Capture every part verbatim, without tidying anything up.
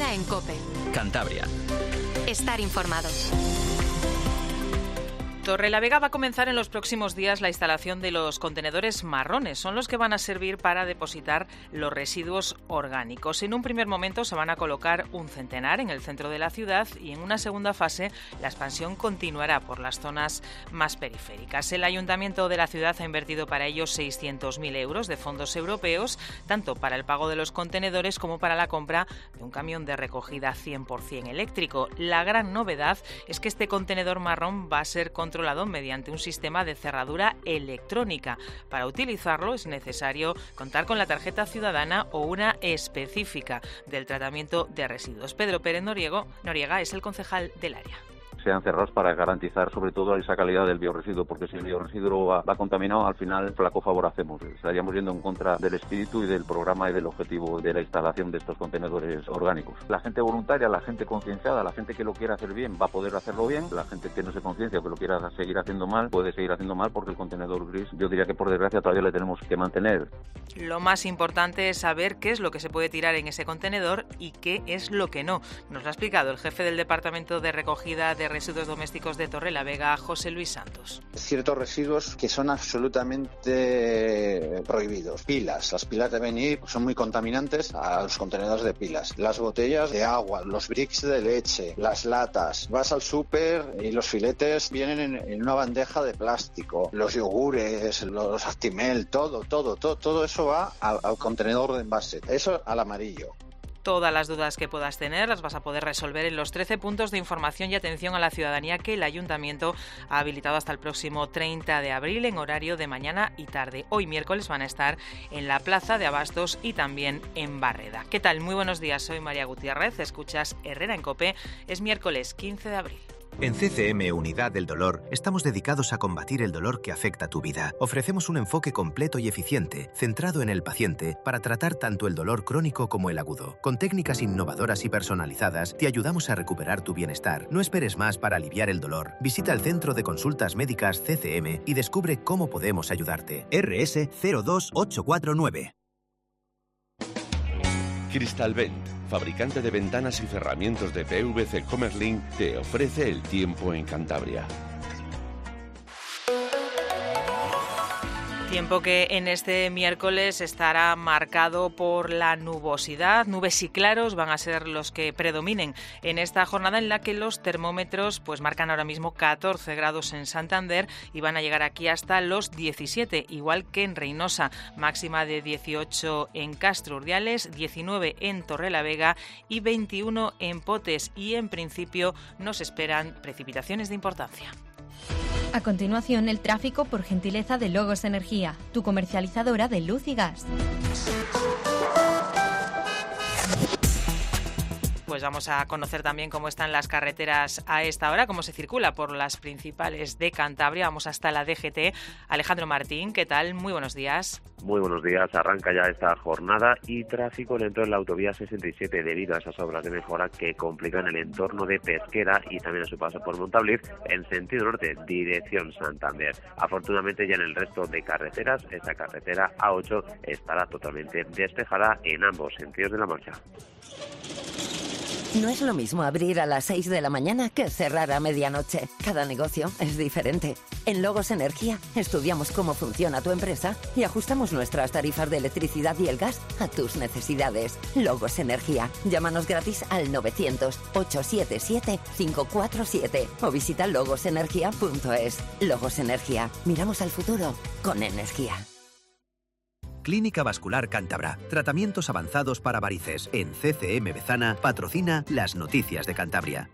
Herrera en COPE. Cantabria. Estar informado. Torrelavega va a comenzar en los próximos días la instalación de los contenedores marrones. Son los que van a servir para depositar los residuos orgánicos. En un primer momento se van a colocar un centenar en el centro de la ciudad y en una segunda fase la expansión continuará por las zonas más periféricas. El Ayuntamiento de la ciudad ha invertido para ello seiscientos mil euros de fondos europeos, tanto para el pago de los contenedores como para la compra de un camión de recogida cien por ciento eléctrico. La gran novedad es que este contenedor marrón va a ser controlado controlado mediante un sistema de cerradura electrónica. Para utilizarlo es necesario contar con la tarjeta ciudadana o una específica del tratamiento de residuos. Pedro Pérez Noriego, Noriega es el concejal del área. Sean cerrados para garantizar sobre todo esa calidad del biorresiduo, porque si el biorresiduo va, va contaminado, al final flaco favor hacemos. Estaríamos yendo en contra del espíritu y del programa y del objetivo de la instalación de estos contenedores orgánicos. La gente voluntaria, la gente concienciada, la gente que lo quiera hacer bien va a poder hacerlo bien, la gente que no se conciencia o que lo quiera seguir haciendo mal puede seguir haciendo mal, porque el contenedor gris yo diría que por desgracia todavía le tenemos que mantener. Lo más importante es saber qué es lo que se puede tirar en ese contenedor y qué es lo que no. Nos lo ha explicado el jefe del Departamento de Recogida de Residuos Domésticos de Torrelavega, José Luis Santos. Ciertos residuos que son absolutamente prohibidos. Pilas. Las pilas deben ir, son muy contaminantes a los contenedores de pilas. Las botellas de agua, los bricks de leche, las latas. Vas al súper y los filetes vienen en, en una bandeja de plástico. Los yogures, los Actimel, todo, todo, todo, todo eso va al, al contenedor de envase. Eso al amarillo. Todas las dudas que puedas tener las vas a poder resolver en los trece puntos de información y atención a la ciudadanía que el Ayuntamiento ha habilitado hasta el próximo treinta de abril en horario de mañana y tarde. Hoy miércoles van a estar en la Plaza de Abastos y también en Barreda. ¿Qué tal? Muy buenos días, soy María Gutiérrez, escuchas Herrera en COPE. Es miércoles quince de abril. En C C M Unidad del Dolor estamos dedicados a combatir el dolor que afecta tu vida. Ofrecemos un enfoque completo y eficiente, centrado en el paciente, para tratar tanto el dolor crónico como el agudo. Con técnicas innovadoras y personalizadas, te ayudamos a recuperar tu bienestar. No esperes más para aliviar el dolor. Visita el Centro de Consultas Médicas C C M y descubre cómo podemos ayudarte. R S cero dos ocho cuatro nueve. Crystalvent, fabricante de ventanas y cerramientos de P V C Comerlin, te ofrece el tiempo en Cantabria. Tiempo que en este miércoles estará marcado por la nubosidad. Nubes y claros van a ser los que predominen en esta jornada en la que los termómetros pues marcan ahora mismo catorce grados en Santander y van a llegar aquí hasta los diecisiete, igual que en Reynosa, máxima de dieciocho en Castro Urdiales, diecinueve en Torrelavega y veintiuno en Potes, y en principio nos esperan precipitaciones de importancia. A continuación, el tráfico por gentileza de Logos Energía, tu comercializadora de luz y gas. Pues vamos a conocer también cómo están las carreteras a esta hora, cómo se circula por las principales de Cantabria. Vamos hasta la D G T. Alejandro Martín, ¿qué tal? Muy buenos días. Muy buenos días. Arranca ya esta jornada y tráfico lento en la autovía sesenta y siete debido a esas obras de mejora que complican el entorno de Pesquera y también a su paso por Montabliz en sentido norte, dirección Santander. Afortunadamente ya en el resto de carreteras, esta carretera A ocho estará totalmente despejada en ambos sentidos de la marcha. No es lo mismo abrir a las seis de la mañana que cerrar a medianoche. Cada negocio es diferente. En Logos Energía estudiamos cómo funciona tu empresa y ajustamos nuestras tarifas de electricidad y el gas a tus necesidades. Logos Energía. Llámanos gratis al novecientos, ochocientos setenta y siete, cinco cuatro siete o visita logos energía punto es. Logos Energía. Miramos al futuro con energía. Clínica Vascular Cántabra. Tratamientos avanzados para varices. En C C M Bezana patrocina las noticias de Cantabria.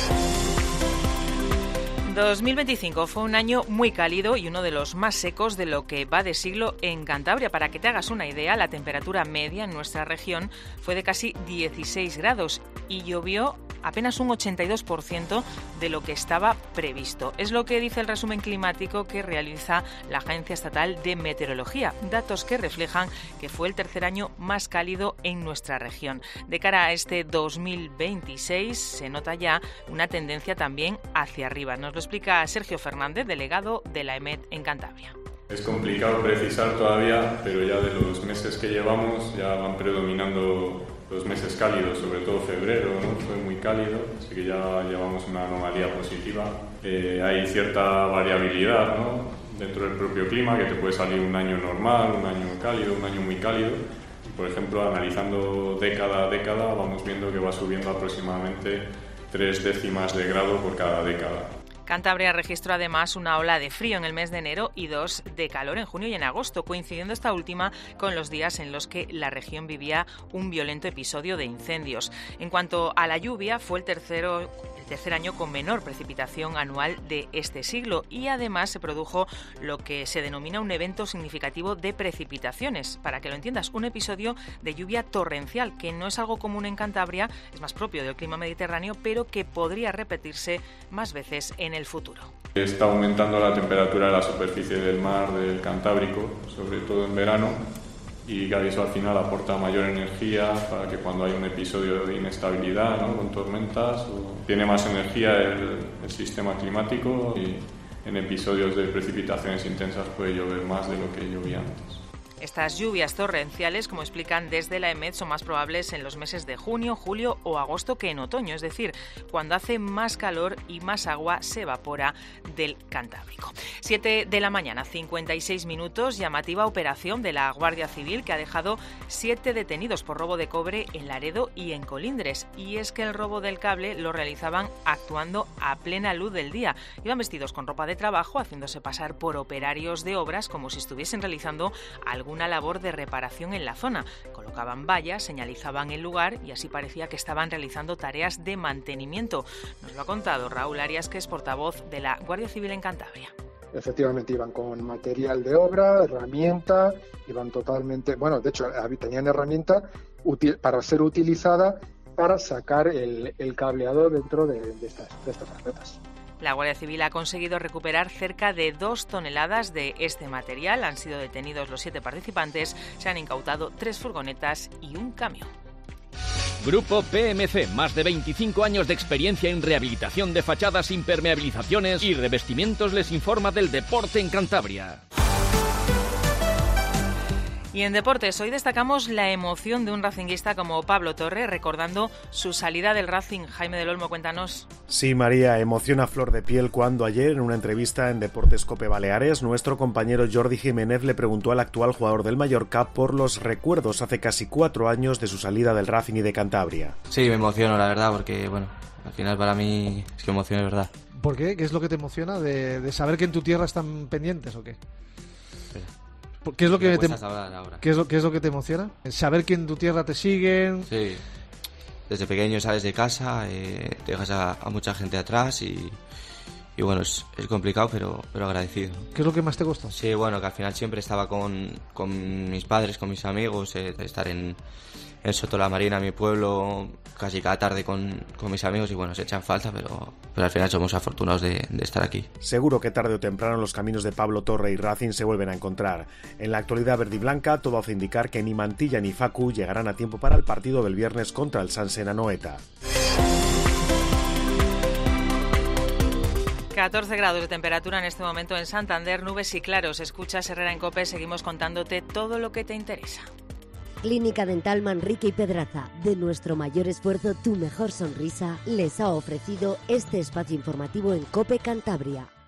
dos mil veinticinco fue un año muy cálido y uno de los más secos de lo que va de siglo en Cantabria. Para que te hagas una idea, la temperatura media en nuestra región fue de casi dieciséis grados y llovió apenas un ochenta y dos por ciento de lo que estaba previsto. Es lo que dice el resumen climático que realiza la Agencia Estatal de Meteorología, datos que reflejan que fue el tercer año más cálido en nuestra región. De cara a este dos mil veintiséis se nota ya una tendencia también hacia arriba. Nos lo explica Sergio Fernández, delegado de la E M E T en Cantabria. Es complicado precisar todavía, pero ya de los meses que llevamos ya van predominando los meses cálidos, sobre todo febrero, ¿no? Fue muy cálido, así que ya llevamos una anomalía positiva. Eh, hay cierta variabilidad, ¿no? Dentro del propio clima, que te puede salir un año normal, un año cálido, un año muy cálido. Por ejemplo, analizando década a década, vamos viendo que va subiendo aproximadamente tres décimas de grado por cada década. Cantabria registró además una ola de frío en el mes de enero y dos de calor en junio y en agosto, coincidiendo esta última con los días en los que la región vivía un violento episodio de incendios. En cuanto a la lluvia, fue el tercero... tercer año con menor precipitación anual de este siglo y además se produjo lo que se denomina un evento significativo de precipitaciones. Para que lo entiendas, un episodio de lluvia torrencial, que no es algo común en Cantabria, es más propio del clima mediterráneo, pero que podría repetirse más veces en el futuro. Está aumentando la temperatura de la superficie del mar del Cantábrico, sobre todo en verano, y que eso al final aporta mayor energía para que cuando hay un episodio de inestabilidad, ¿no? Con tormentas, o tiene más energía el, el sistema climático y en episodios de precipitaciones intensas puede llover más de lo que llovía antes. Estas lluvias torrenciales, como explican desde la EMET, son más probables en los meses de junio, julio o agosto que en otoño, es decir, cuando hace más calor y más agua se evapora del Cantábrico. siete de la mañana, cincuenta y seis minutos, llamativa operación de la Guardia Civil que ha dejado siete detenidos por robo de cobre en Laredo y en Colindres. Y es que el robo del cable lo realizaban actuando a plena luz del día. Iban vestidos con ropa de trabajo, haciéndose pasar por operarios de obras como si estuviesen realizando algún una labor de reparación en la zona. Colocaban vallas, señalizaban el lugar y así parecía que estaban realizando tareas de mantenimiento. Nos lo ha contado Raúl Arias, que es portavoz de la Guardia Civil en Cantabria. Efectivamente iban con material de obra, herramienta, iban totalmente... Bueno, de hecho, tenían herramienta útil para ser utilizada para sacar el, el cableado dentro de, de, estas, de estas carpetas. La Guardia Civil ha conseguido recuperar cerca de dos toneladas de este material. Han sido detenidos los siete participantes, se han incautado tres furgonetas y un camión. Grupo P M C, más de veinticinco años de experiencia en rehabilitación de fachadas, impermeabilizaciones y revestimientos, les informa del deporte en Cantabria. Y en deportes, hoy destacamos la emoción de un racinguista como Pablo Torre, recordando su salida del Racing. Jaime del Olmo, cuéntanos. Sí, María, emoción a flor de piel cuando ayer, en una entrevista en Deportes Cope Baleares, nuestro compañero Jordi Jiménez le preguntó al actual jugador del Mallorca por los recuerdos hace casi cuatro años de su salida del Racing y de Cantabria. Sí, me emociono, la verdad, porque, bueno, al final para mí es que emoción es verdad. ¿Por qué? ¿Qué es lo que te emociona? ¿De, de saber que en tu tierra están pendientes o qué? Espera. ¿Qué es lo que te, ahora. ¿qué es lo, qué es lo que te emociona? ¿Saber que en tu tierra te siguen? Sí, desde pequeño sales de casa, eh, dejas a, a mucha gente atrás y, y bueno, es, es complicado pero, pero agradecido. ¿Qué es lo que más te costó? Sí, bueno, que al final siempre estaba con, con mis padres, con mis amigos, eh, estar en, en Soto la Marina, mi pueblo, casi cada tarde con, con mis amigos y bueno, se echan falta, pero, pero al final somos afortunados de, de estar aquí. Seguro que tarde o temprano los caminos de Pablo Torre y Racing se vuelven a encontrar. En la actualidad verde y blanca, todo hace indicar que ni Mantilla ni Facu llegarán a tiempo para el partido del viernes contra el Sansen Anoeta. catorce grados de temperatura en este momento en Santander, nubes y claros. Escuchas Herrera en COPE, seguimos contándote todo lo que te interesa. Clínica Dental Manrique y Pedraza, de nuestro mayor esfuerzo, tu mejor sonrisa, les ha ofrecido este espacio informativo en COPE Cantabria.